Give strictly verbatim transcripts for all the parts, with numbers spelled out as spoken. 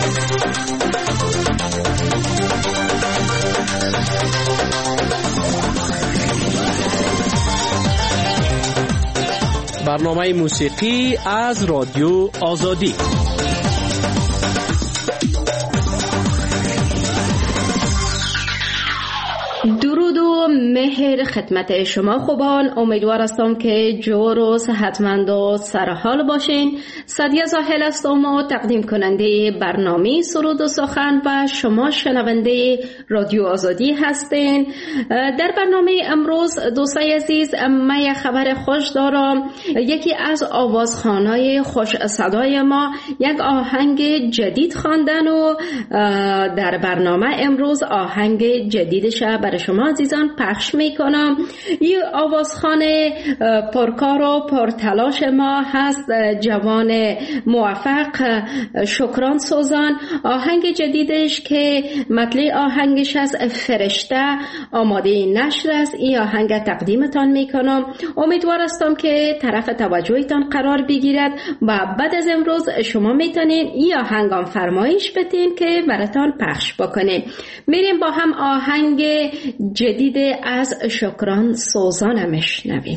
برنامه موسیقی از رادیو آزادی. درود و مهر خدمت شما خوبان. امیدوار هستم که جور و صحتمند و سرحال باشین. سعدیه زاهل هستم و تقدیم کننده برنامه سرود و سخن و شما شنونده رادیو آزادی هستین. در برنامه امروز دوستای عزیز من خبر خوش دارم. یکی از آوازخوانای خوش صدای ما یک آهنگ جدید خواندن و در برنامه امروز آهنگ جدیدش برای شما عزیزان پخش میکنم. این آوازخوان پرکار و پرتلاش ما هست جوان موفق شکران سوزان. آهنگ جدیدش که مطلع آهنگش از فرشته آماده نشر است. این آهنگ تقدیمتان میکنم. امیدوار هستم که طرف توجهتان قرار بگیرد و بعد از امروز شما میتونین این آهنگام فرمایش بدین که براتان پخش بکنیم. میریم با هم آهنگ جدید از شکران سوزان میشنویم.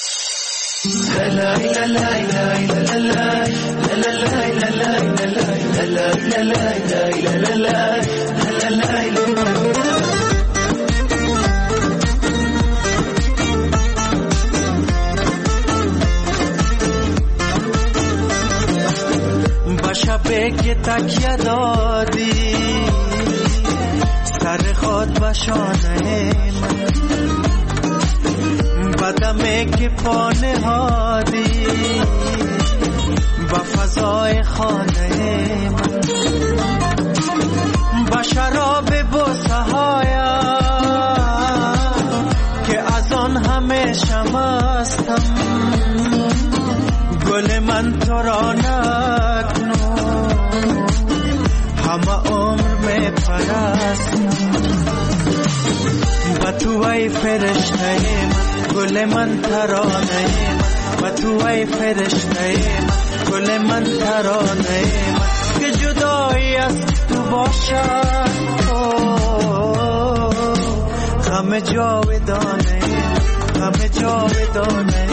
با شبه که تکیه دادی سر خود و شانه من، بدمه که پا نهادی و فضای خانه من، با شراب بوسه هایم که از آن همه شمستم، گل من تو را نکنو همه عمر می پرستم. و تو ای فرشته من، گل من ترانه من، و تو ای فرشته من، گل من ترانه من، که جدایی از تو باشد غم جاودانه، غم جاودانه.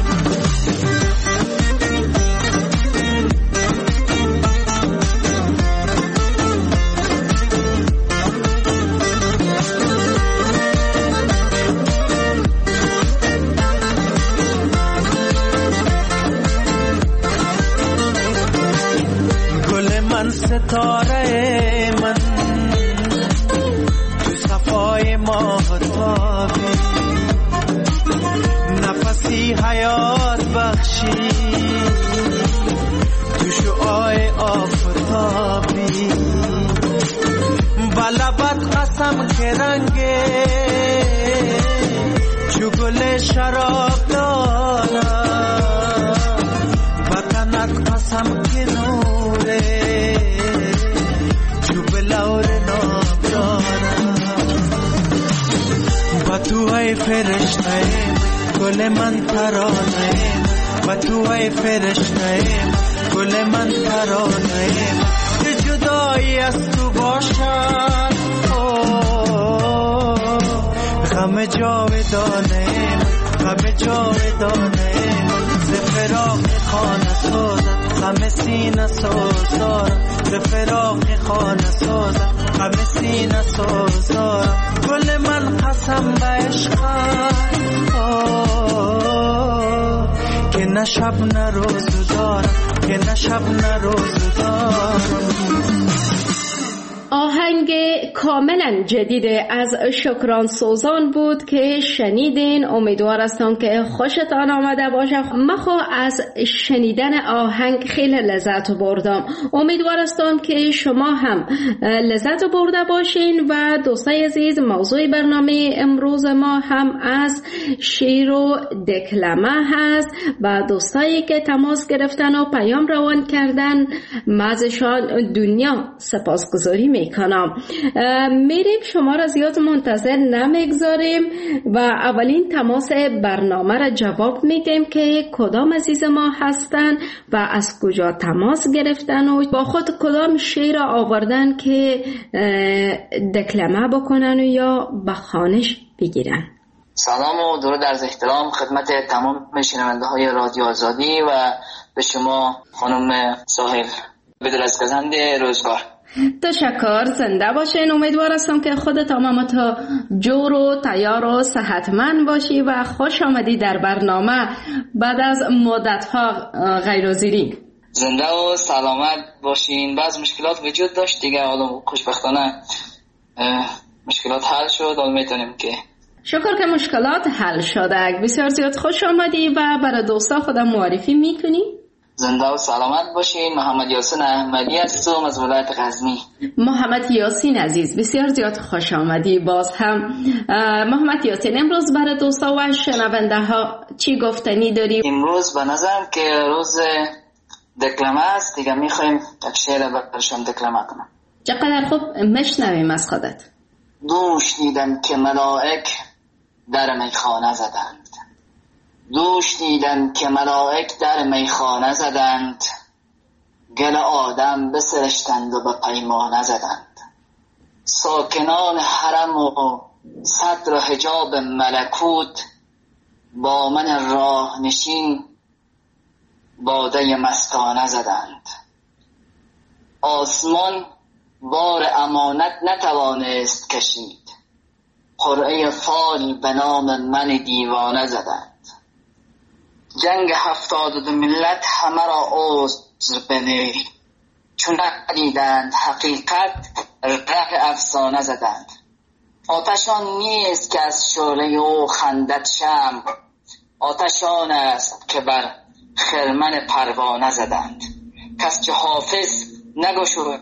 ستاره من تو صفای ماهتابی، نفسی حیات بخشی تو شعاع آفتابی، بلبت قسم که رنگه چو گل شراب دارم، وطنت قسم که نوره و تو ای فرشته گل من ترانه، و تو ای فرشته گل من ترانه، که جدایی از تو باشد غم جاودانه، غم جاودانه. ز فراق خانه سازد غم سینه سازارم، ز فراق خانه سازد غم سینه سازارم، گل من قسم به عشقم که نه شب نه روز دارم، که نه شب نه روز دارم. آهنگ کاملا جدید از شکران سوزان بود که شنیدین. امیدوار هستم که خوشتان آمده باشه. من خو از شنیدن آهنگ خیلی لذت بردم. امیدوار هستم که شما هم لذت برده باشین. و دوستای عزیز، موضوع برنامه امروز ما هم از شعر و دکلمه هست و دوستایی که تماس گرفتن و پیام روان کردن، ازشان دنیا سپاسگزاری میکنم. سلام. میریم شما را زیاد منتظر نمیگذاریم و اولین تماس برنامه را جواب میدیم که کدام عزیز ما هستن و از کجا تماس گرفتن و با خود کدام شعر را آوردن که دکلمه بکنن و یا به خوانش بگیرن. سلام و درود عرض احترام خدمت تمام شنونده های رادیو آزادی و به شما خانم ساحل بدرزگزند روزگار. تشکر، زنده باشین. امیدوار هستم که خود تمام تا جور و تیار و صحتمند باشی و خوش آمدی در برنامه بعد از مدت‌ها غیرحاضری. زنده و سلامت باشین. بعض مشکلات وجود داشت دیگه، حالا خوشبختانه مشکلات حل شد. حالا میتونیم که شکر که مشکلات حل شده. بسیار زیاد خوش آمدی و برای دوستا خودم معرفی میکنی؟ زنده و سلامت باشین. محمد یاسین احمدی هستم از ولایت غزنی. محمد یاسین عزیز بسیار زیاد خوش آمدی. باز هم محمد یاسین، امروز برای دوستا و شنونده ها چی گفتنی داری؟ امروز به نظرم که روز دکلمه است دیگه، میخوایم یک شعر برشان دکلمه کنم. چقدر خوب، مشنویم از خودت. دوش دیدم که ملائک در میخانه زدند، دوش دیدم که ملائک در میخانه زدند، گل آدم بسرشتند و به پیمانه زدند. ساکنان حرم و صدر و حجاب ملکوت با من راه نشین باده مستانه زدند. آسمان بار امانت نتوانست کشید، قرعه فال به نام من دیوانه زدند. جنگ هفتاد و دو ملت همه را عذر بده، چون ندیدند حقیقت ره افسانه زدند. آتشان نیست که از شعله او خندد شمع، آتشان است که بر خرمن پروانه زدند. کس که حافظ نگشود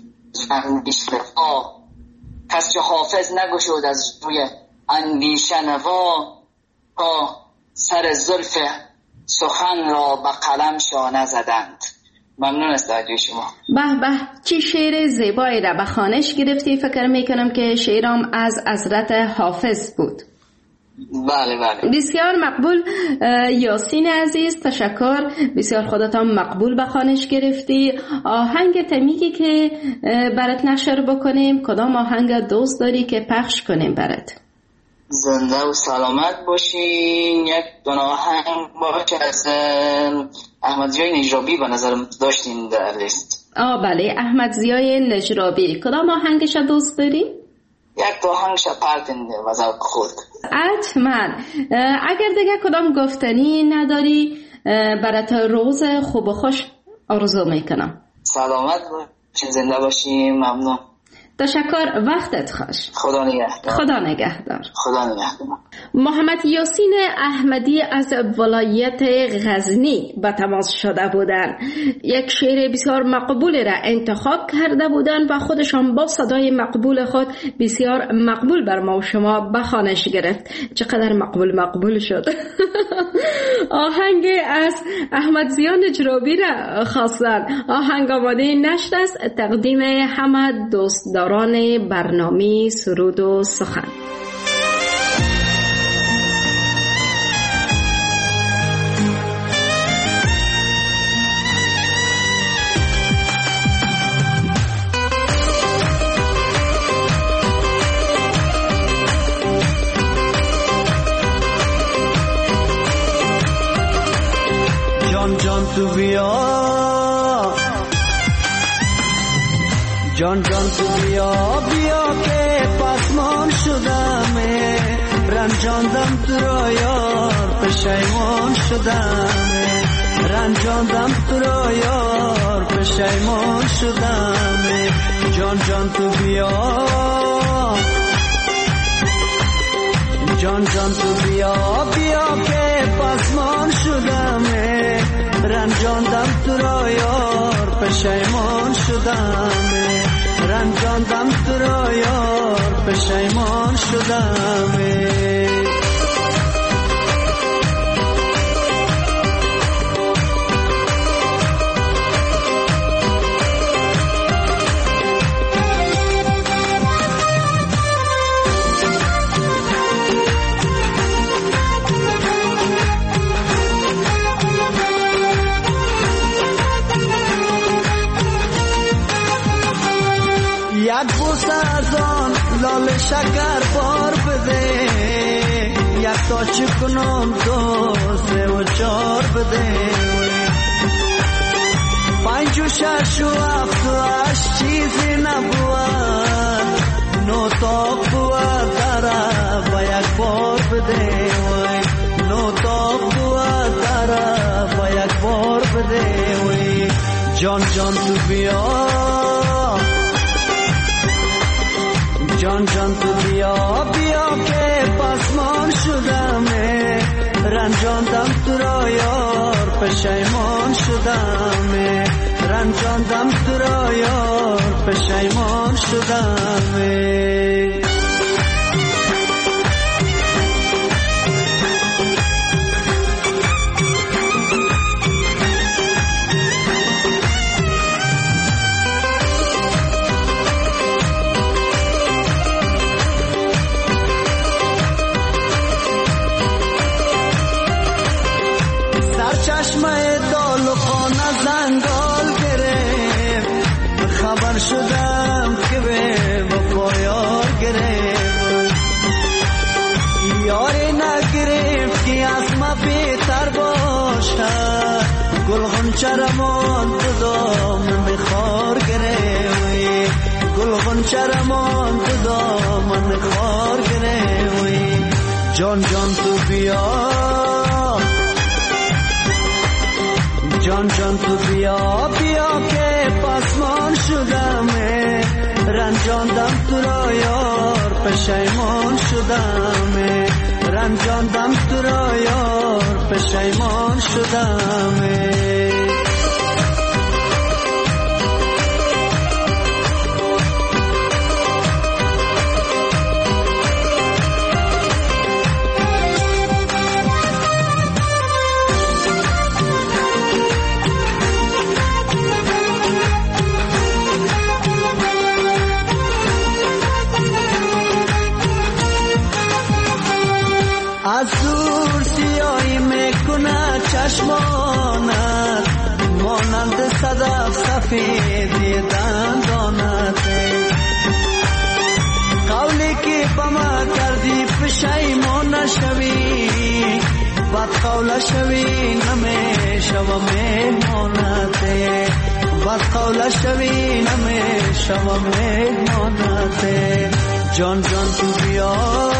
اندیشنوا، کس که حافظ نگشود از روی اندیشنوا، تا سر زلف سخن را به قلم شانه زدند. ممنون از توجه شما. به به، چی شعر زیبایی را به خوانش گرفتی. فکر میکنم که شعرم از حضرت حافظ بود. بله بله، بسیار مقبول یاسین عزیز، تشکر. بسیار خودت هم مقبول به خوانش گرفتی. آهنگ تمیگی که برات نشر بکنیم کدام آهنگ دوست داری که پخش کنیم برات؟ زنده و سلامت باشین. یک دو آهنگ باشه از احمد ضیای نجرابی به نظرم داشتین در لیست. آه بله، احمد ضیای نجرابی. کدام آهنگش دوست داری؟ یک دو آهنگش پرتنده و ذوق خود. حتما. اگر دیگه کدام گفتنی نداری برات روز خوب و خوش آرزو میکنم. سلامت باشین، زنده باشین. ممنون. تشکر، وقتت خوش. خدا نگهدار. خدا نگهدار. خدا نگهدار. محمد یاسین احمدی از ولایت غزنی به تماس شده بودند. یک شعر بسیار مقبول را انتخاب کرده بودند و خودشان با صدای مقبول خود بسیار مقبول بر ما و شما به خوانش گرفت. چقدر مقبول مقبول شد. آهنگ از احمد ضیای نجرابی را خواستند. آهنگ آماده نشد است. تقدیم همه دوستداران برنامه سرود و سخن. جان جان تو بیا، جان جان تو بیا بیا که پسمان شدم، رنجاندم تو را یار پشیمان شدم، رنجاندم تو را یار پشیمان شدم. جان جان تو بیا، جان جان تو بیا بیا که پسمان شدم، رنجاندم تو را یار پشیمان شدم، رنجاندم تو را یار پشیمان شدم. صد بوسه از آن لاله شکر بار بده، یک تا چی کنم دو سه و چار بده، پنج و شش و هفت و هشت چیزی نبود، نو تا بود داره با یک بار بده، نو تا بود داره با یک بار بده. جان جان تو بیا، جان جان تو بیا بیا که پسمان شدمه، رنجاندم تو را یار پشیمان شدمه، رنجاندم تو را یار پشیمان شدمه. چشمه دال و خانه زنگال گرفت، خبر شدم که به وفا یار گرفت، یاری نگرفت که از ما بهتر باشد، گل غنچه رمان تو دامن بخار گرفت، گل غنچه رمان تو دامن بخار گرفت. جان جان تو بیا، جان جان تو بیا بیا که پسمان شدمه، رنجاندم تو را یار پشیمان شدمه، رنجاندم تو را یار پشیمان شدمه. از دور سیاهی میکنه چشمانت، مانند صدف سفیدی دندانت، قولی که با ما کردی پشیمان نشوی، بد قول شوی نمیشوم مهمانت، بد قول شوی نمیشوم مهمانت. جان جان تو بیا،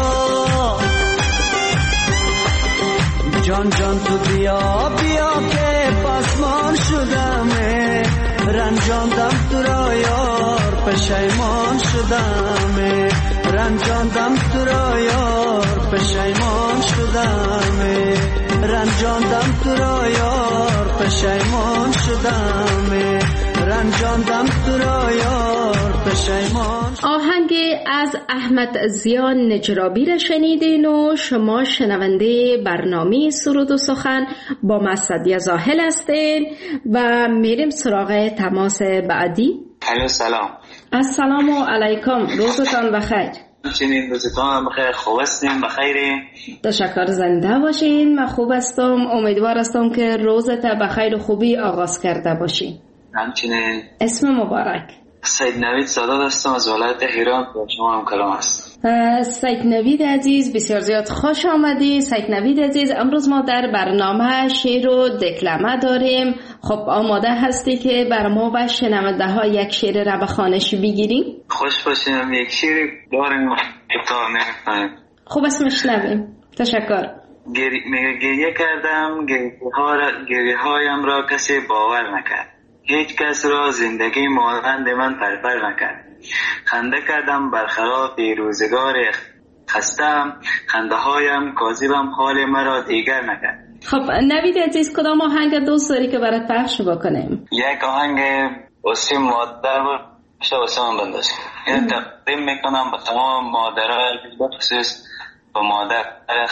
جان جان تو بیا بیا که پسمان شدمه، رنجاندم تو را یار پشیمان شدمه، رنجاندم تو را یار پشیمان شدمه، رنجاندم تو را یار پشیمان شدمه، رنجاندم تو را یار پشیمان. آهنگ از احمد ضیا نجرابی را شنیدین و شما شنونده برنامه سرود و سخن با مسعدی زاهل هستین و میریم سراغ تماس بعدی. الو سلام. السلام علیکم، روزتان بخیر. چنین روزتان بخیر، خوب هستین؟ بخیری؟ تشکر، زنده باشین. من خوب هستم، امیدوار هستم که روزت بخیر و خوبی آغاز کرده باشین. همچنین. اسم مبارک؟ سید نوید سادات هستم از ولایت هرات، با شما هم کلام هست. سید نوید عزیز، بسیار زیاد خوش آمدی. سید نوید عزیز، امروز ما در برنامه شعر و دکلمه داریم. خب آماده هستی که بر ما و شنونده ها یک شعر را به خوانش بگیریم؟ خوش باشیم، یک شعر داریم اتار نمی‌کنیم. خوب اسمش نبیم. تشکر. گری... گریه کردم، گریه هایم را کسی باور نکرد، هیچ کس را زندگی مانند من پرپر نکرد. خنده کردم برخلاف روزگار خستم، خنده هایم کاذبم حال مرا دیگر نکرد. خب نوید عزیز، کدام آهنگ دوست داری که برات پخش بکنیم؟ یک آهنگ واسه مادر باشه، واسه من بنداز. این تقدیم میکنم به تمام مادرها، بخصوص به مادر خودم.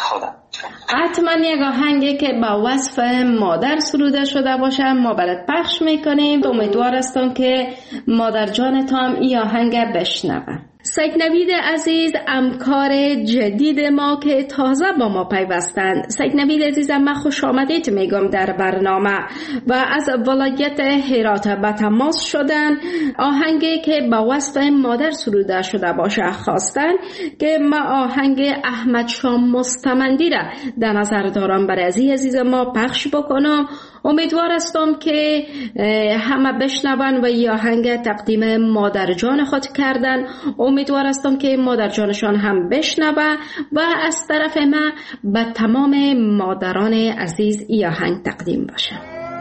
حتما یک آهنگی که با وصف مادر سروده شده باشه ما برات پخش میکنیم. امیدوار هستم که مادر جانتان این آهنگ بشنوه. سید نوید عزیز همکار جدید ما که تازه با ما پیوستند. سید نوید عزیز من خوش آمدید میگم در برنامه و از ولایت هرات به تماس شدن. آهنگی که با وصف مادر سروده شده باشه خواستن که ما آهنگ احمد شاه مستمندی را در نظر دارم برای عزیز ما پخش بکنم. امیدوار هستم که همه بشنون و این آهنگ تقدیم مادر جان خود کردن. امیدوار هستم که مادر جانشان هم بشنوه و از طرف ما به تمام مادران عزیز این آهنگ تقدیم باشه.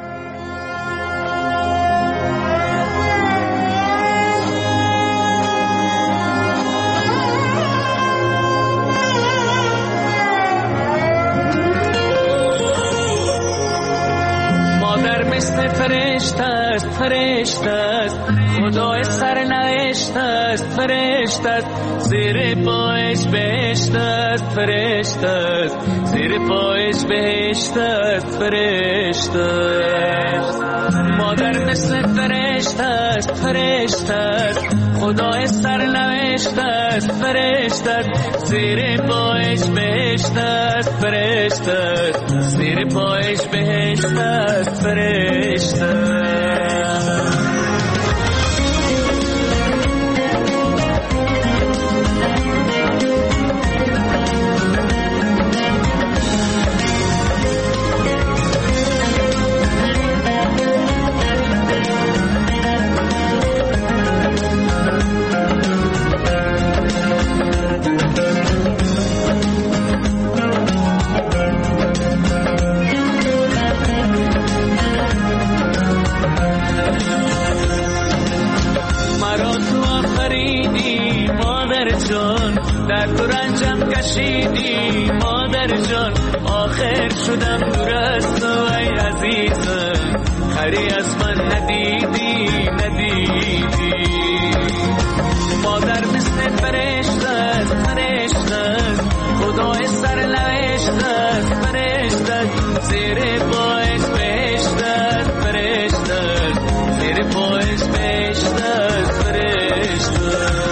مثل فرشته است فرشته است خدای سرنوشت است فرشته است زیر پایش بهشت است فرشته است زیر پایش بهشت است فرشته است مادر مثل فرشته است فرشته است خدای سرنوشت است فرشته است زیر پایش بهشت است فرشته است زیر پایش بهشت است فرشته است در تو رنجم کشیدی مادر جان آخر شدم دور از تو ای عزیزم خری از من ندیدی ندیدی مادر مثل فرشته است فرشته است خدای سرنوشت است فرشته است زیر پایش بهشت است فرشته است زیر پایش بهشت است فرشته است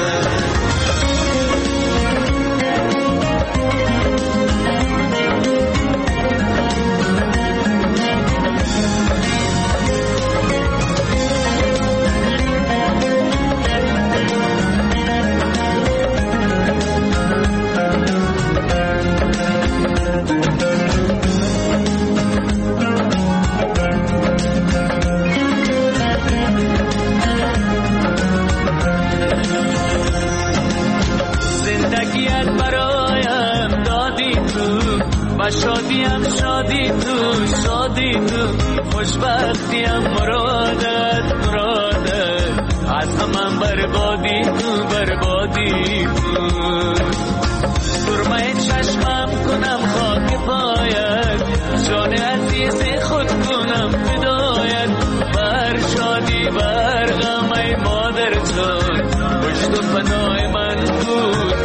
شادیم شادی تو شادی تو خوشبختیم مرادت مرادت از همم بربادی تو بربادی تو سرمه چشمم کنم خاک پایت جان عزیز خود کنم فدایت بر شادی بر غم ای مادر جان پشت و پناه من بود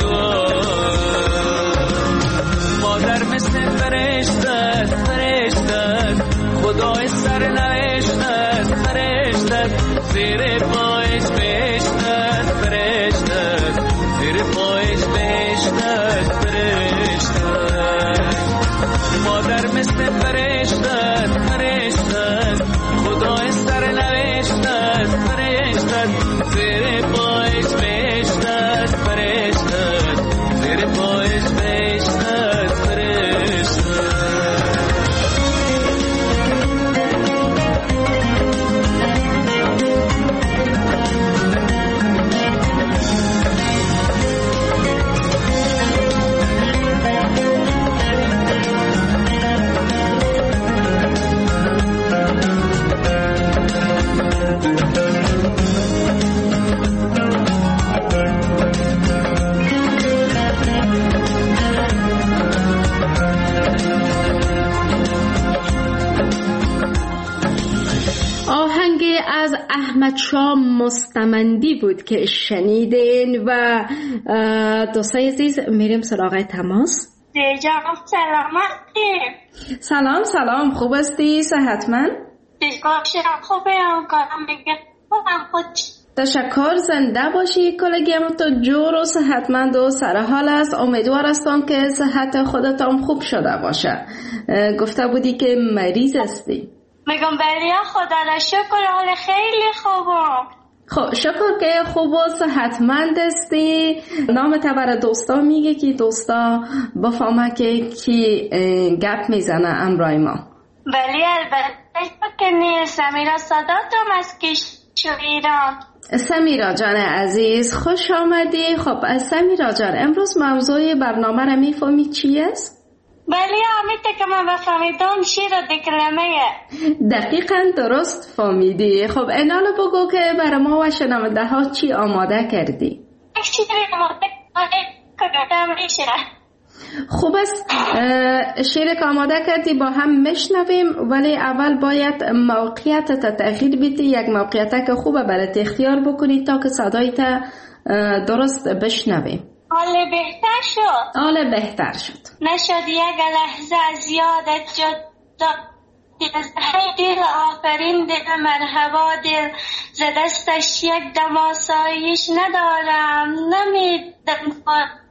مادر مثل فرشته است فرشته است خدای سرنوشت است فرشته است زیر پایش بهشت است فرشته است زیر پایش بهشت است فرشته است مادر مثل فرشته است فرشته است خدای سرنوشت است فرشته است زیر پایش بهشت است فرشته است زیر پایش بهشت است از احمد شاه مستمندی بود که شنیدین و دوستای عزیز میریم سراغ تماس. جان سلامتی. سلام سلام، خوب هستی؟ صحتمند؟ دیگرشم خوبه هم کارم میگه خودم خود. تشکر، زنده باشی. کلگیم تو جور و صحتمند و سرحال است. امیدوار هستم که صحت خودت هم خوب شده باشه. گفته بودی که مریض هستی. میگم بلیا خدا را شکر، حال خیلی خوبم. خب شکر که خوب و صحتمند هستی. نام تا برای دوستا میگه که دوستا بفهمه که کی گپ میزنه امرای ما. بلی البته که نیست. سمیرا صداتم از کشور ایران. سمیرا جان عزیز خوش آمدی. خب سمیرا جان، امروز موضوع برنامه را میفهمی چی است؟ بلی آمیته که من بفهمیدم شیر و دکلمه. دقیقا درست فهمیدی. خب اینالو بگو که برای ما و شنونده ها چی آماده کردی؟ شیر آماده کردم میشه. خوب است، شیر که آماده کردی با هم میشنویم، ولی اول باید موقعیت تغییر بدی. یک موقعیت که خوبه برای اختیار بکنی تا که صدایت درست بشنویم. حال بهتر شد. حال بهتر شد. نشد یک لحظه از یادت جدا. هی دل آفرین دل مرحبا دل، ز دستش یک دم آسایش ندارم. نمیدم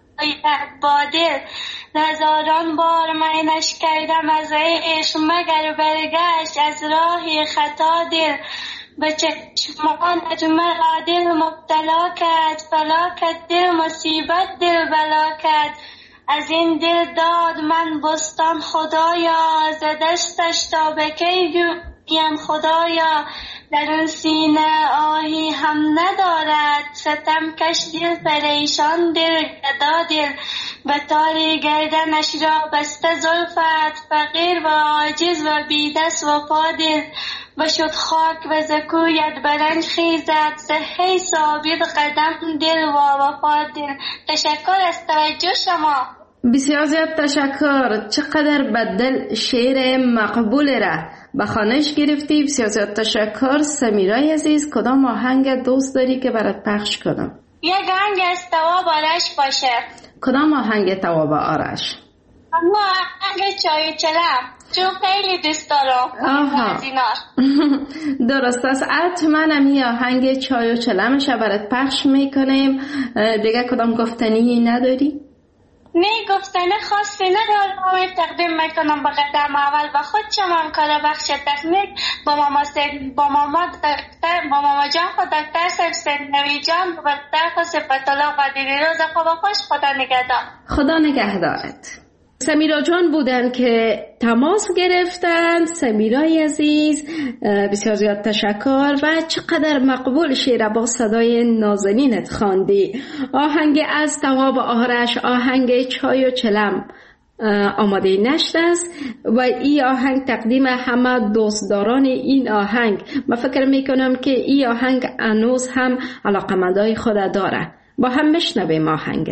با دل، هزاران بار منش کردم از عشق، مگر برگشت از راه خطا دل. به چشمانت مرا دل مبتلا کرد، فلا کرد دل مصیبت دل بلا کرد. از این دل داد من بستان خدایا، ز دستش تا به کی گویم خدایا. در اون سینه آهی هم ندارد، ستم کش دل پریشان دل گدا دل. به تاری گردنش را بسته زلفت، فقیر و عاجز و بیدست و پا دل. بشد خاک و زکویت برنج خیزد، صحی ثابت قدم دل و وفا دل. تشکر از توجه شما. بسیار زیاد تشکر. چقدر بدل شعر مقبول را به خوانش گرفتی. بسیار زیاد تشکر. سمیرای عزیز، کدام آهنگ دوست داری که برات پخش کنم؟ یک آهنگ از تواب آرش باشه. کدام آهنگ تواب آرش؟ اما آهنگ چای چلم، چون خیلی دوست دارم. آها درست است. حتما همی آهنگ چای و چلمش برات پخش میکنیم. دیگه کدام گفتنی نداری؟ نه گفتنه خاصی ندارم. تقدیم میکنم به قدم اول و خود شما کار بخش تکنیک با ماما سید با ماما دکتر با ماما جان خود دکتر سید نوی جان و دکتر صفت الله قدیری. روز خوب و خوش. خدا نگهدار. خدا نگهدارت. سمیرا جان بودن که تماس گرفتند. سمیرای عزیز بسیار زیاد تشکر و چقدر مقبول شعر با صدای نازنینت خواندی. آهنگ از تواب آرش، آهنگ چای و چلم آماده نشت است و این آهنگ تقدیم همه دوستداران این آهنگ. من فکر میکنم که این آهنگ هنوز هم علاقمندای خود داره. با هم بشنویم آهنگ.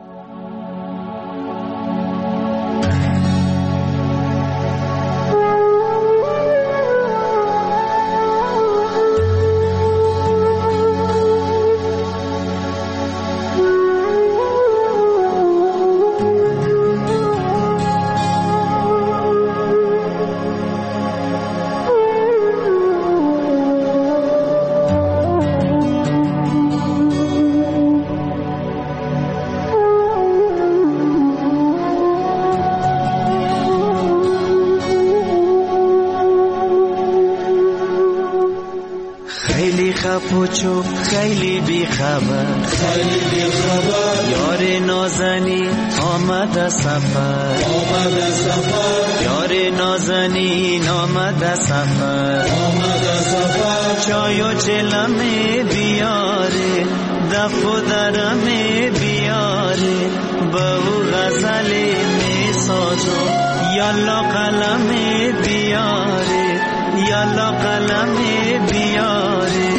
پوچو خیلی بی خبر خیلی بی خبر یار نازنی آمد سفر آمد سفر یار نازنی آمد سفر آمد سفر چای و چلم بیاره دف و درم بیاره بهو غزل می سازو یالا قلم بیاره یالا قلم بیاره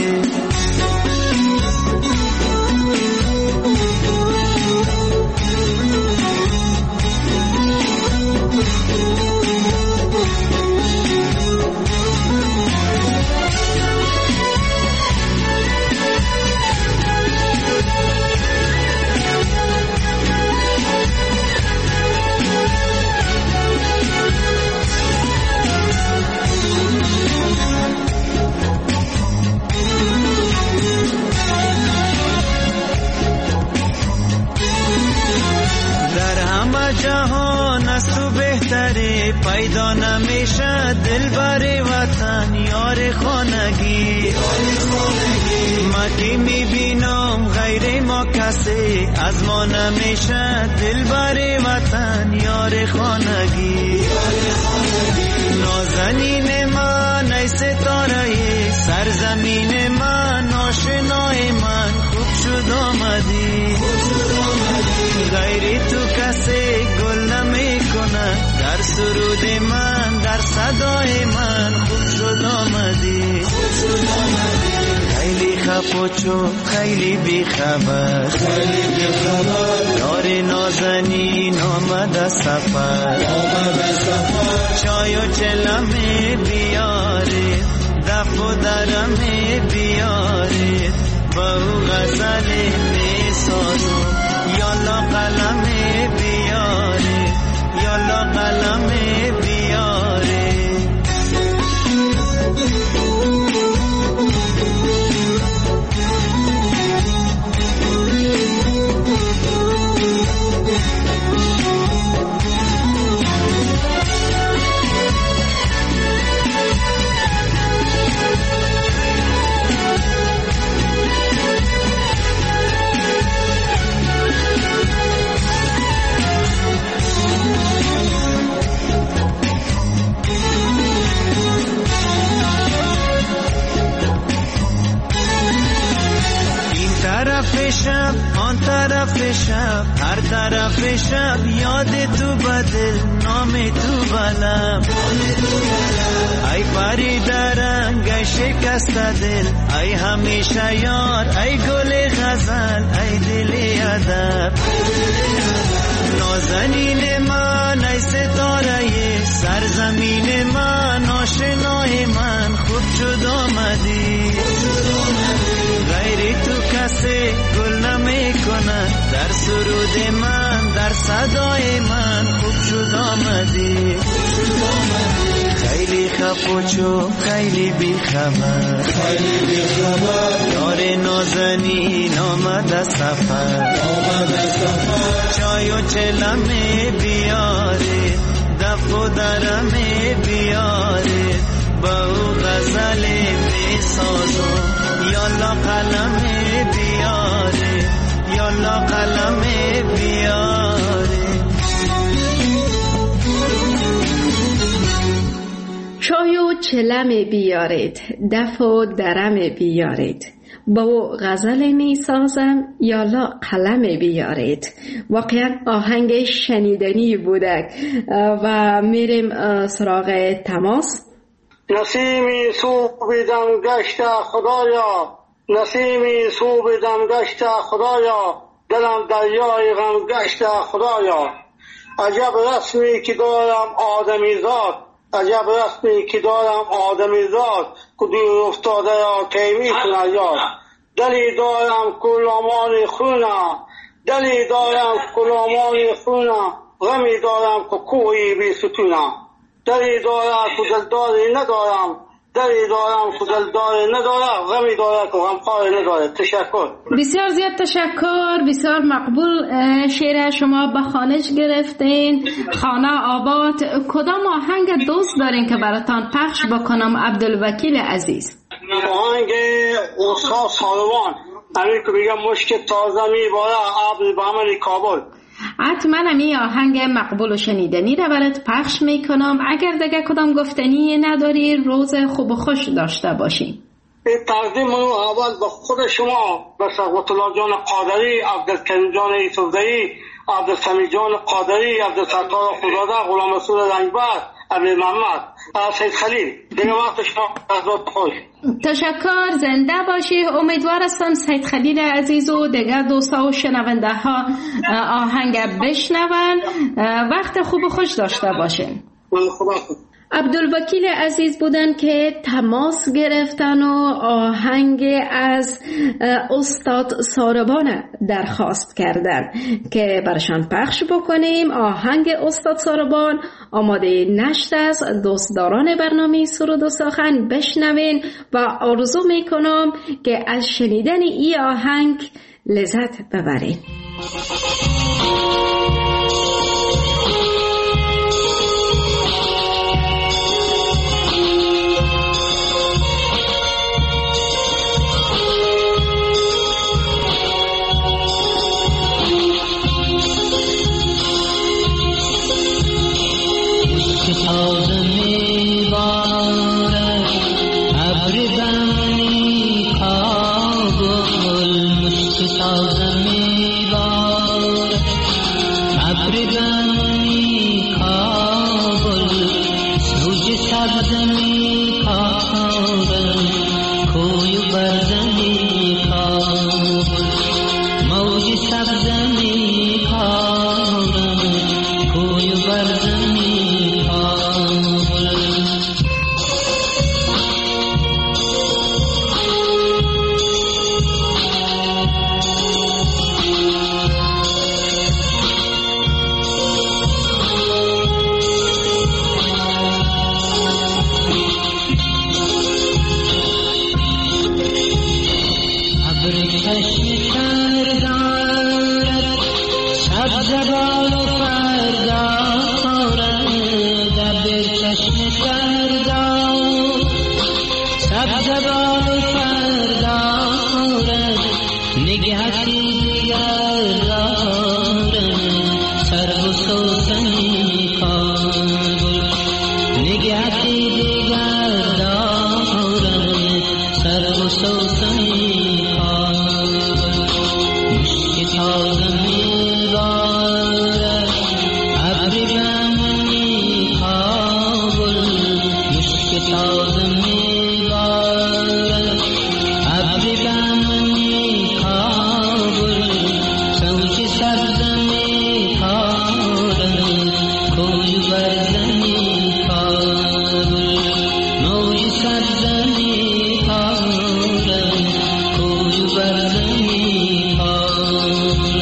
جهان از تو بهتره، پیدا نمیشه دلبر وطن یار خانگی. ما که میبینم غیر ما کسی، از ما نمیشه دلبر وطن یار خانگی. نازنین من ای ستاره سرزمین من، آشنای من خوب شد آمدی. غیر تو کسی گل نمی کنه، در سرود من در صدای من خوب شد آمدی. خیلی خفوچو خیلی بی خبر، یار نازنین آمد سفر. چای و چلمه بیاره، دف و درمه بیاره، با او غزل می سازم. یالا قلم بیاره، یالا قلم بیاره. شب آن طرف شب، هر طرف شب یاد تو بدل، نام تو بلم. ای پری درنگ شکست دل، ای همیشه یار، ای گل غزل، ای دل ادب. نازنین من ای ستاره سرزمین من، آشنای من خوب شد آمدی. غیر تو کسی گل نمی کنه، در سرود من در صدای من خوب شد آمدی. خیلی خفوچو خیلی بی خبر، یار نازنین آمد سفر. چای و چلمه بیاره، دف و درمه بیاره، با او غزل می سازم. یالا قلم بیاره، یالا قلم بیاره. چای و چلم بیارید، دف و درم بیارید، با غزل می سازم، یالا قلم بیارید. واقعا آهنگ شنیدنی بوده و میریم سراغ تماس. نسیمی صوب دم گشت خدایا، نسیمی صوب دم گشت خدایا، دلم دریای غم گشت خدایا. عجب رسمی که دارم آدمی زاد، عجب رسمی که دارم آدمی زاد، که دور افتاده را کی میتونه یاد. دلی دارم کلامان خونه، دلی دارم کلامان خونه، غمی دارم که کوهی بی ستونه. دلی دارم که دلداری ندارم، دلی دارم که دلداری ندارم، غمی دارم که غمخواری ندارم. تشکر. بسیار زیاد تشکر، بسیار مقبول. شعر شما به خانش گرفتین. خانه آباد. کدام آهنگ دوست دارین که براتان پخش بکنم عبدالوکیل عزیز؟ آهنگ استاد ساروان، همین که بگم مشک تازه میباره عبد بهمن کابل. حتما همی آهنگ مقبول و شنیدنی رو برات پخش میکنم. اگر دیگه کدام گفتنی نداری، روز خوب و خوش داشته باشین. این تقدیم منو اول به خود شما، به سقوط الله جان قادری، عبدالکریم جان یوسفزئی، عبدالسمیع جان قادری، عبدالستار خداده، غلام رسول رنجبر، عبد محمد، سید خلیل. دیگه وقت شما از خوش. تشکر، زنده باشی. امیدوار هستم سید خلیل عزیز و دیگر دوستا و شنونده ها آهنگ بشنون. وقت خوب و خوش داشته باشین. عبدالوکیل عزیز بودن که تماس گرفتن و آهنگ از استاد ساربان درخواست کردن که برشان پخش بکنیم. آهنگ استاد ساربان آماده نشت است. دوستداران برنامه سرود و سخن بشنوین و آرزو میکنم که از شنیدن این آهنگ لذت ببرین. چشم تر دارد سبز بال و پر دارد در چشم تر دارد سبز بال و پر دارد نگهتی دیگر دارد سر و سوزنی کابل نگهتی دیگر دارد سر و سوزنی کابل مشک تازه میبارد ابری بمنی کابل مشک تازه میبارد ابری بمنی کابل سوچ سبزنی کارد کوی برزنی کابل موج سبزنی کارد کوی برزنی کابل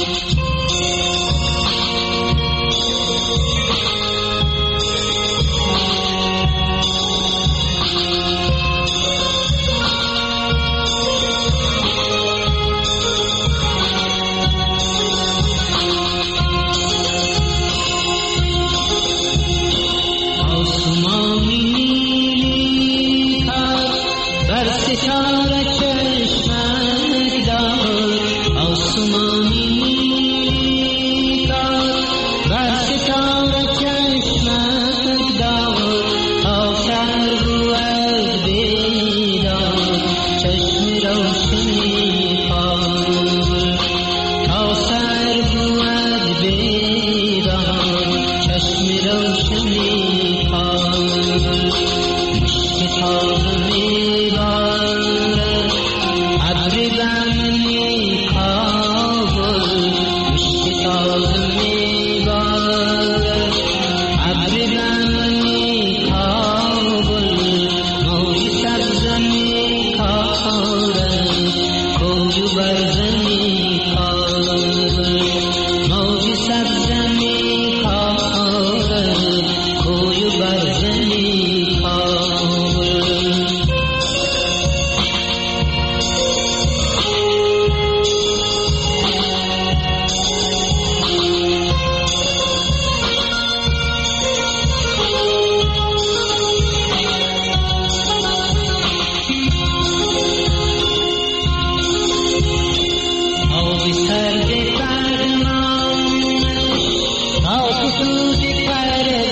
آسمانی نیلی پر بر ستاره چشمک دار آسمانی نیلی پر بر ستاره چشمک دار تا سر بود بیدار چشم روشنی کابل تا سر بود بیدار چشم روشنی کابل مشک تازه میبارد ابری بمنی کابل مشک تازه میبارد ابری بمنی کابل موج سبزنی کارد کوی برزنی کابل موج سبزنی کارد کوی برزنی کابل آب سرد فرمانش تا خطوط پروانش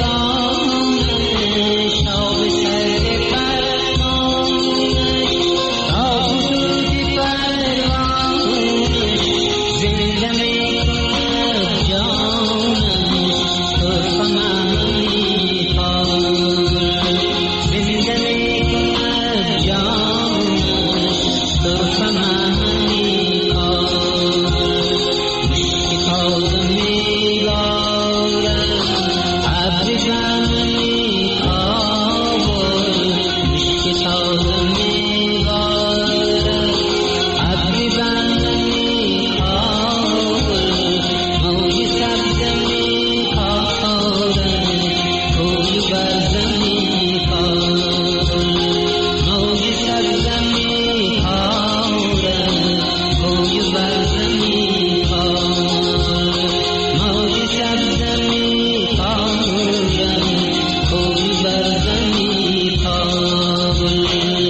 آب سرد فرمانش تا خطوط پروانش زنده میکند جانش طرف معنی کابل زنده میکند جانش طرف معنی کابل مشک تازه میبارد ابری بمنی کابل مشک تازه میبارد ابری بمنی کابل موج سبزنی کارد کوی برزنی کابل موج سبزنی کارد کوی برزنی کابل موج سبزنی کارد کوی برزنی کابل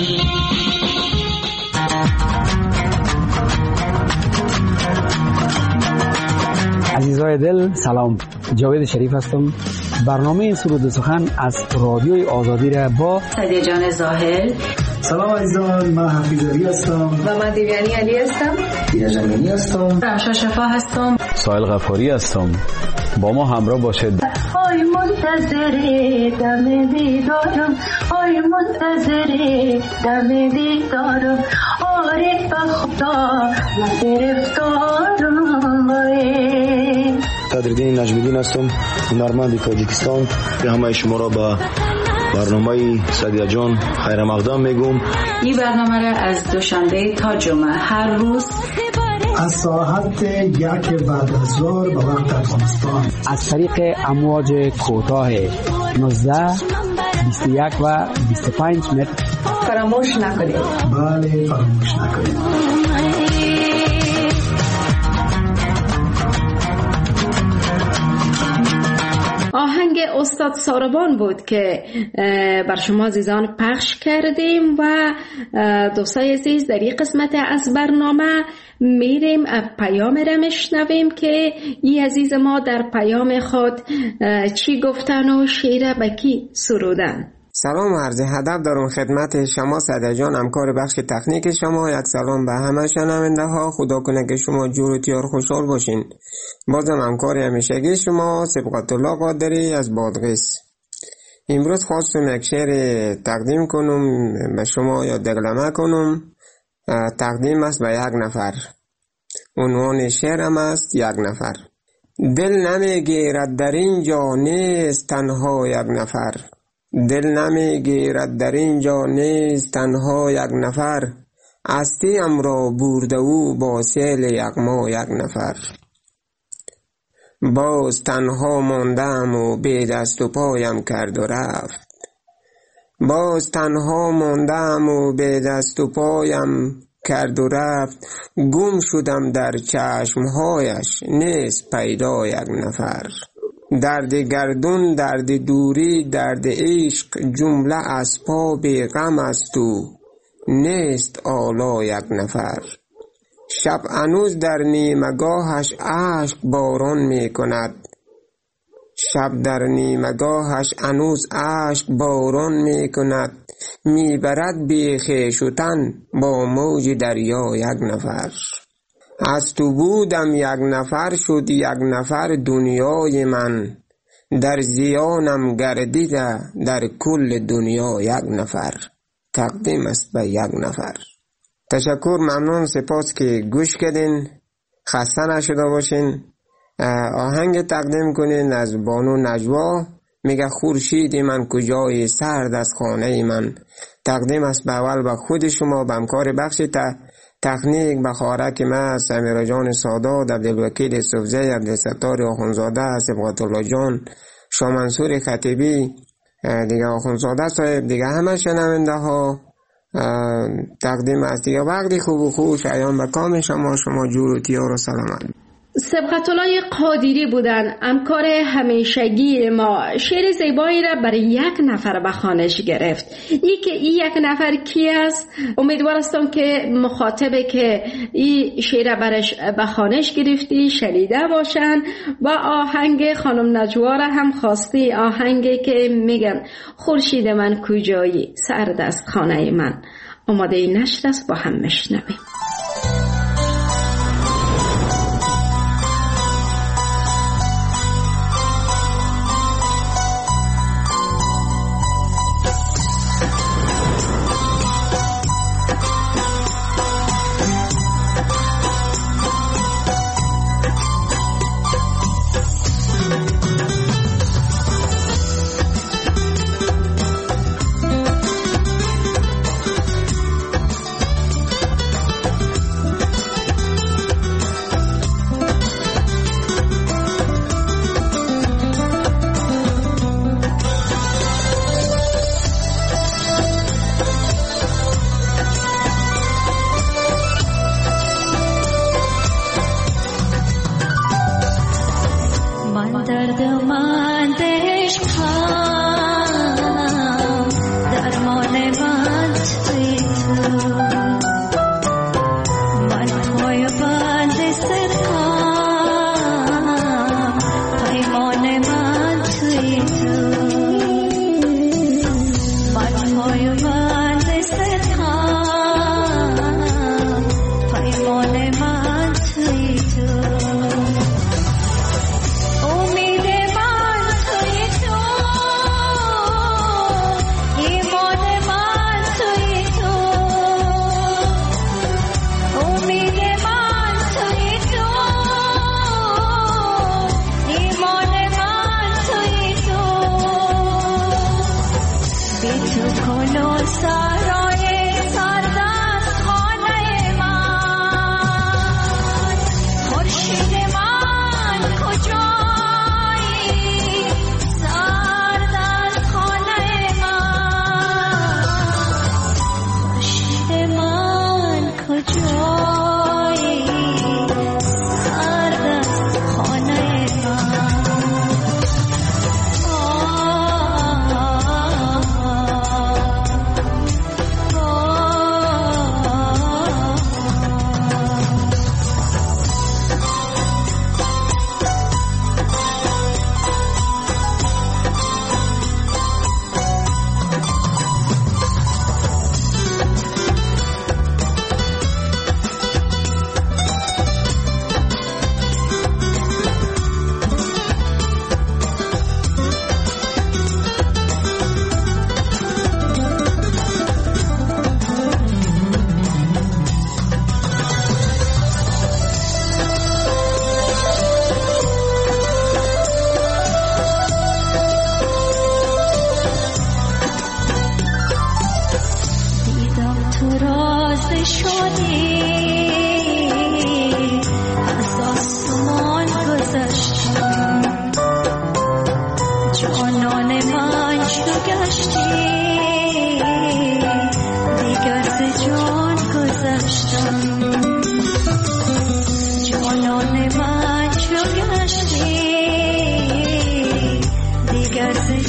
عزیزای دل سلام، جاوید شریف هستم. برنامه سرود و سخن از رادیوی آزادی را با سعدیه جان زاهل. سلام عزیزان، من حفیظ علی هستم و من دیویانی علی هستم. دیده جنگانی هستم. رمشا شفا هستم. سایل غفاری هستم. با ما همراه باشید. آی منتظر دم دیدارم، آی منتظر دم دیدارم، عارف خدا گرفتارم. صدرالدین نجمیدین هستم، هنرمند تاجیکستان. به همه شما را با برنامه سعدیه جان خیر مقدم میگم. این برنامه را از دوشنبه تا جمعه هر روز از ساعت یک بعد از ظهر به وقت افغانستان از طریق امواج کوتاه نوزده، بیست و یک و بیست و پنج متر فراموش نکنید. بله فراموش نکنید. استاد ساربان بود که بر شما عزیزان پخش کردیم و دوستای عزیز در این قسمت از برنامه میریم پیام را میشنویم که این عزیز ما در پیام خود چی گفتن و شعر به کی سرودن. سلام و عرض ادب دارم خدمت شما سعدی جان، همکار بخش تکنیک شما. یک سلام به همه شنونده ها. خدا کنه که شما جور و تیار خوشحال باشین. بازم همکار همیشگی شما سبقت الله قادری از بادغیس. امروز خواستم یک شعر تقدیم کنم به شما یا دگلمه کنم. تقدیم است به یک نفر. عنوان شعرم است یک نفر. دل نمیگیرد در اینجا نیست تنها یک نفر. دل نمیگیرد در اینجا نیست تنها یک نفر. هستیم را برده او با سیل یغما یک نفر. باز تنها ماندم و بی دست و پایم کرد و رفت. باز تنها ماندم و بی دست و پایم کرد و رفت. گم شدم در چشمهایش نیست پیدا یک نفر. درد گردون، درد دوری، درد عشق، جمله اسباب غم است و نیست آلا یک نفر. شب هنوز در نیمگاهش اشک باران می کند. شب در نیمگاهش هنوز اشک باران می کند. می برد بی خویش و تن با موج دریا یک نفر. از تو بودم یک نفر شد یک نفر دنیای من. در زیانم گردیده در کل دنیا یک نفر. تقدیم است به یک نفر. تشکر، ممنون، سپاس که گوش کردین. خسته نشده باشین. آهنگ تقدیم کنین از بانو نجوا. میگه خورشید من کجای سرد از خانه من. تقدیم است به اول به خود شما، به همکار بخش تا تکنیک، به خارک ما سمیرا جان سادات، عبدالوکیل صوفزی، عبدالستار آخونزاده، سبقت الله جان، شاه منصور خطیبی، دیگه آخونزاده صاحب، دیگه همه شنونده ها. تقدیم است دیگه وقتی خوب و خوش ایام به کام شما. شما جور و تیار و سلامت. سبقت الله قادری بودن، همکار همیشگی ما. شعر زیبایی را برای یک نفر به خوانش گرفت. ای که این یک نفر کی است؟ امیدوار هستم که مخاطبه که این شعر برش به خوانش گرفتی شنیده باشن. با آهنگ خانم نجوا را هم خواستی، آهنگی که میگن خورشید من کجایی سرد است خانه من. آماده نشر است، با هم میشنویم.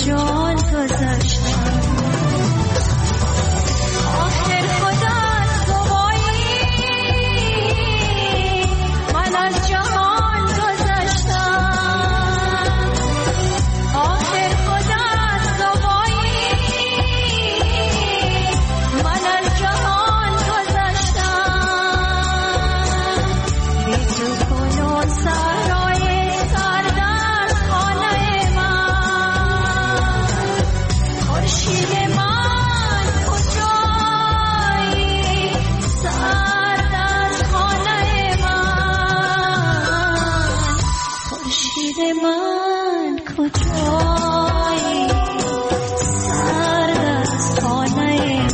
جان گذاشتم. آخر خدا سوایی من از جهان گذاشتم. آخر خدا سوایی من از جهان گذاشتم. بی تو کنون سرای سرد از خانه من. خورشید من کجایی سرد از خانه من. خورشید من کجایی سرد از خانه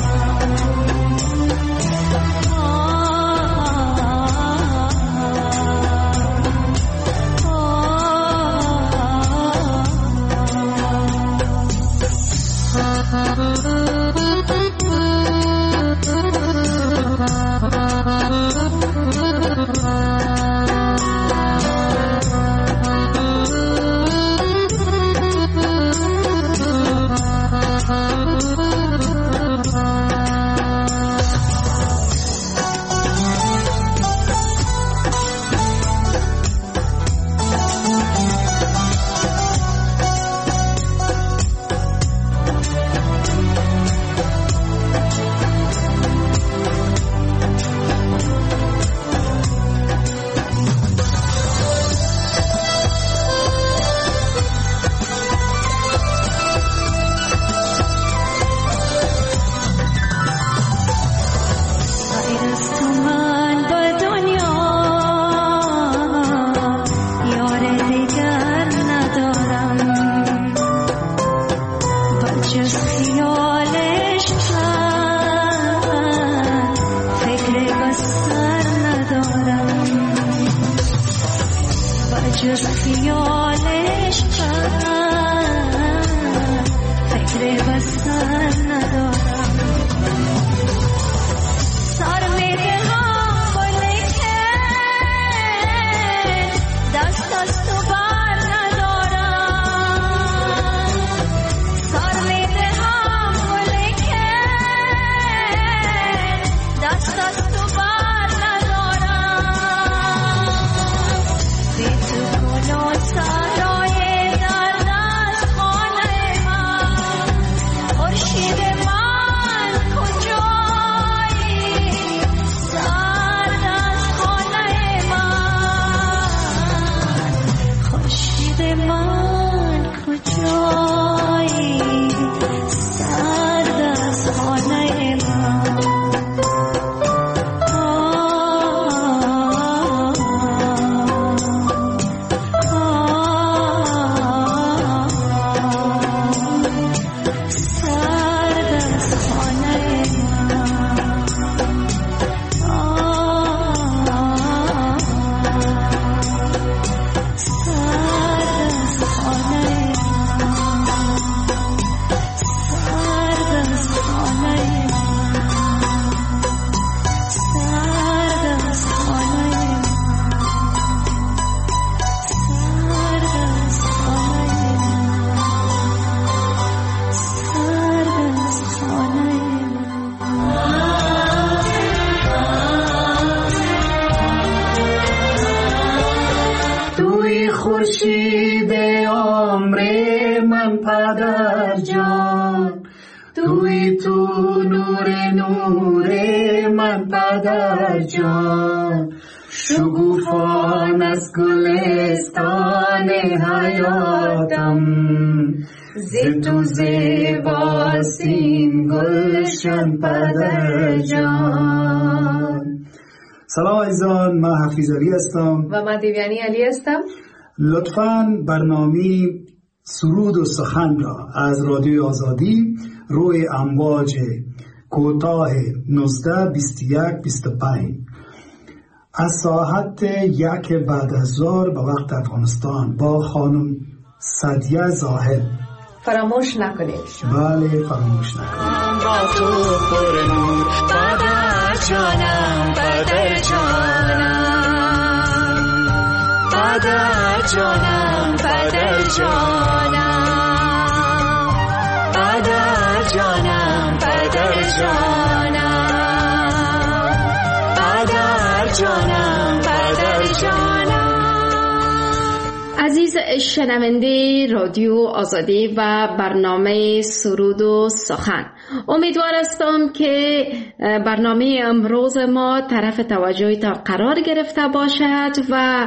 جز خیالش من فکر بستن ندارم. سر میدهم ولیکن دست از تو بر ندارم. سر میدهم ولیکن دست از تو بر ندارم. بی تو کنون سرای درد از خانه من. خورشید من کجایی سرد از خانه من. خورشید من کجایی سرد از خانه من. خورشید عمر من پدر جان، توی تو نور نور من پدر جان. شگوفان از گلستان حیاتم، ز تو زیباست این گلشن پدر جان. سلام عزیزان، من حفیظ علی هستم و من دیویانی علی هستم. لطفاً برنامه سرود و سخن را از رادیوی آزادی روی امواج کوتاه نوزده بیست و یک بیست و پنج از ساعت یک بعد از ظهر به وقت افغانستان با خانم سعدیه زاهد فراموش نکنید. بله فراموش نکنید. با تو پر نور پدر جانم، پدر جانم، پدر جانم، پدر جانم. جانم پدر جانم پدر جانم. عزیز شنونده رادیو آزادی و برنامه سرود و سخن، امیدوار هستم که برنامه امروز ما طرف توجه تا قرار گرفته باشد و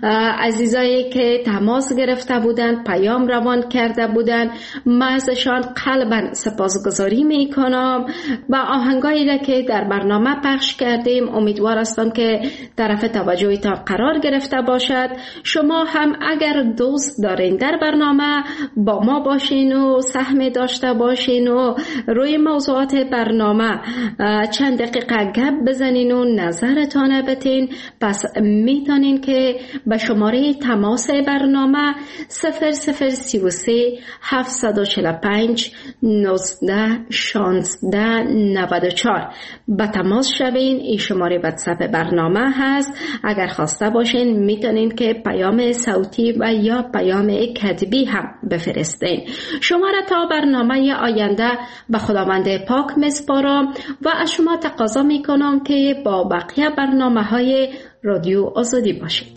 عزیزایی که تماس گرفته بودند، پیام روان کرده بودند، من ازشان قلبا سپاسگزاری می کنم. و آهنگایی را که در برنامه پخش کردیم امیدوار هستم که طرف توجه تا قرار گرفته باشد. شما هم اگر دوست دارین در برنامه با ما باشین و سهم داشته باشین و روی موضوعات برنامه چند دقیقه گپ بزنین و نظرتان بتین، پس میتونین که به شماره تماس برنامه صفر صفر سی و سه هفتصد و چهل و پنج نوزده شانزده نود و چهار به تماس شوین. این شماره واتساپ برنامه هست. اگر خواسته باشین میتونین که پیام صوتی و یا پیام کتبی هم بفرستین. شما را تا برنامه آینده به خداوند پاک میسپارم و از شما تقاضا میکنم که با بقیه برنامه های رادیو آزادی باشید.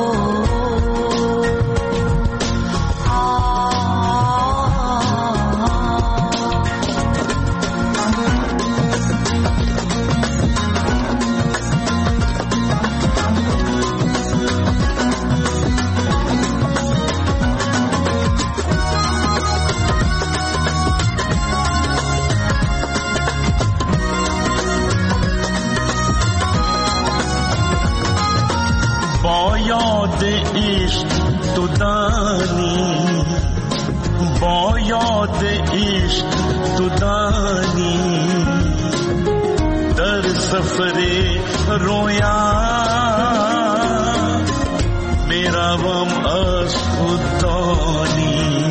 آه تو دانی با یاد عشق تو دانی در سفر رویا میروم از خوددانی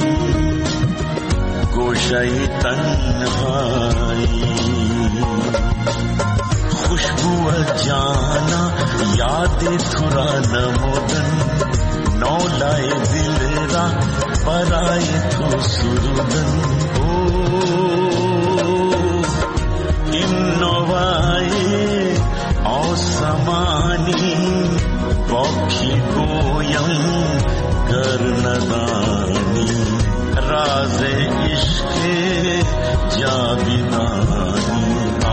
گوشه تنهایی خوشبو جانا یاد تو را نمودن نولای دل را برای تو سرودن او این نوای آسمانی با کی گویم گر ندانی راز عشق جاویدانی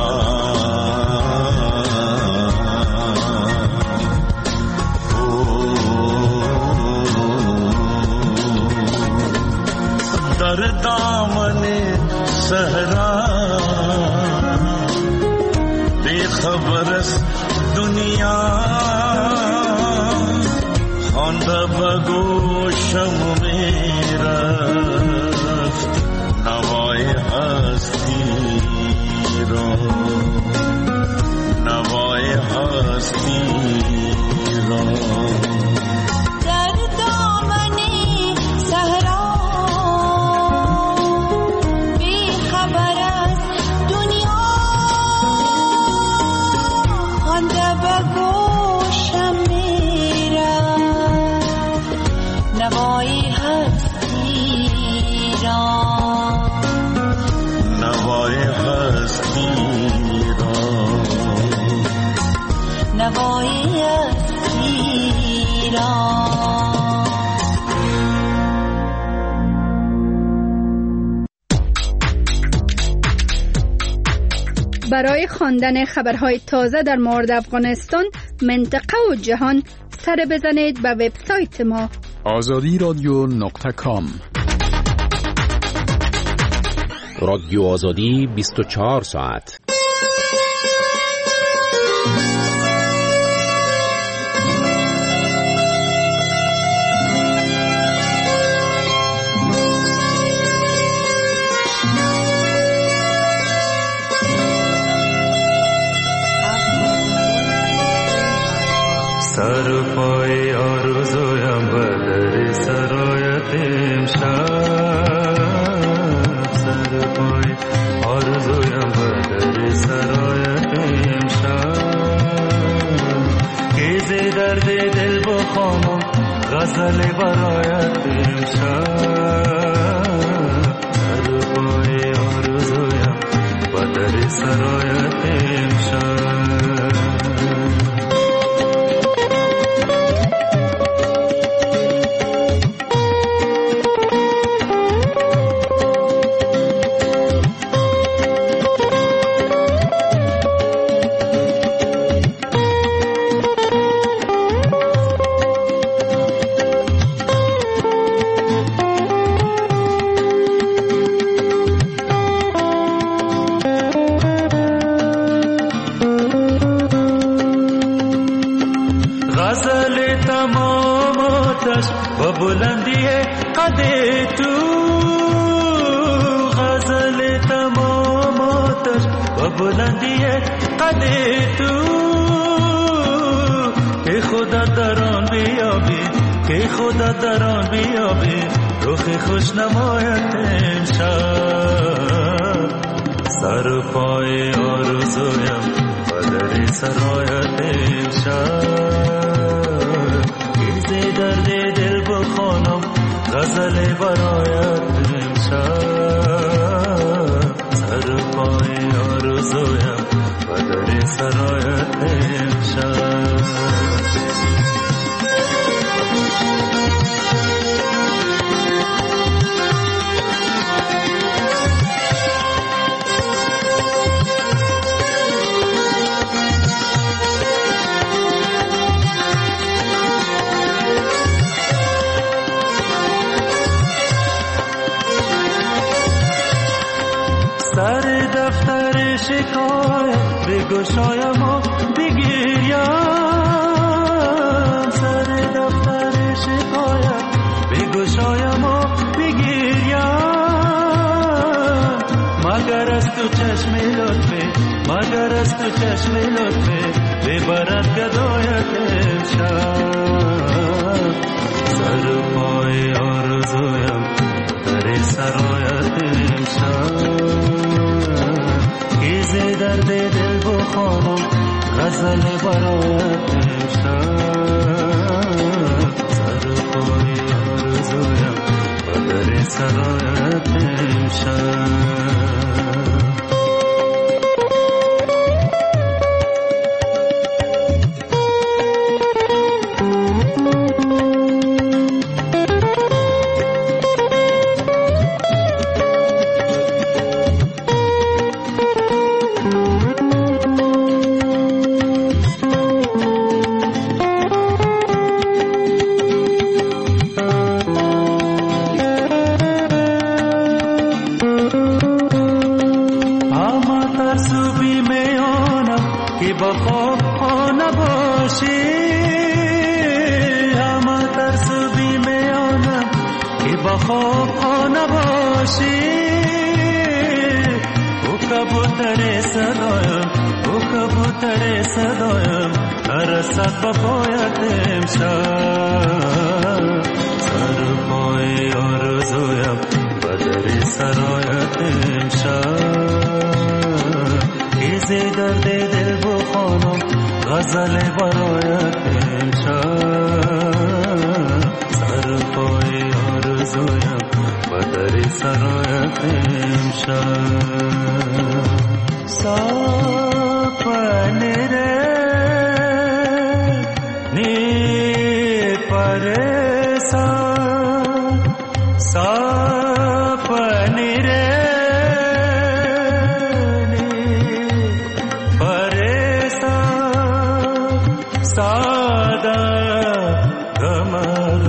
در دامن صحرا بے خبر است دنیا خواندہ بگوشم میں رفت نوای هستی را نوای هستی را در دامن صحرا نوای هستی را نوای هستی را نوای هستی را برای خواندن خبرهای تازه در مورد افغانستان، منطقه و جهان سر بزنید به وبسایت ما آزادی رادیو نقطه کام. رادیو آزادی بیست و چهار ساعت. سر پای آرزویم بدر سرایت امشب سر پای آرزویم بدر سرایت امشب گیز درد دل بخوانم غزل برایت امشب سر پای آرزویم بدر سرایت امشب بلندی قد تو غزل تمام آتش و بلندی قد تو که خدا در آن بیابی که خدا در آن بیابی رخ خوش نمایت امشب سر پای آرزویم و در سرایت امشب گیز درد دل بخوانم غزل برایت امشب سر پای آرزویم و در سرایت امشب سر دفتر شکایت به گشایم و بگیریم سر دفتر شکایت مگر از تو چشم لطفه مگر از تو چشم لطفه ببرد گدایت امشب سر پای آرزویم در سرایت امشب کیزه درد دل بخوانم غزل برایت امشب سر پای آرزویم در سرایت امشب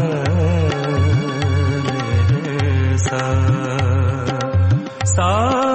Star